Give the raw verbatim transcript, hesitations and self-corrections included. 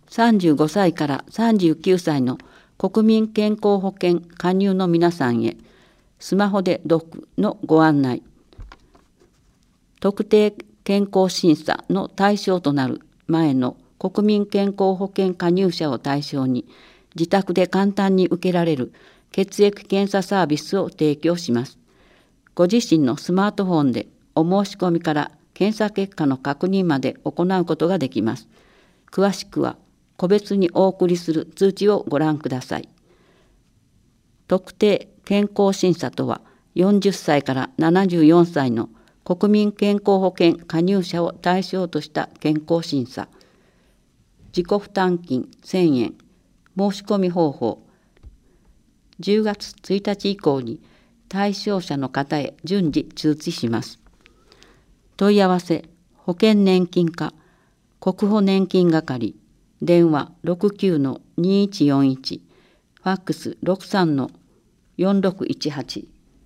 さんじゅうごさいからさんじゅうきゅうさいの国民健康保険加入の皆さんへ、スマホで読のご案内。特定健康審査の対象となる前の国民健康保険加入者を対象に、自宅で簡単に受けられる血液検査サービスを提供します。ご自身のスマートフォンでお申し込みから検査結果の確認まで行うことができます。詳しくは個別にお送りする通知をご覧ください。特定健康審査とは、よんじゅっさいからななじゅうよんさいの国民健康保険加入者を対象とした健康審査。自己負担金せんえん。申し込み方法。じゅうがつついたち以降に対象者の方へ順次通知します。問い合わせ、保険年金課、国保年金係、電話 ろくきゅうのにいちよんいち、ファックス ろくさんのよんろくいちはち。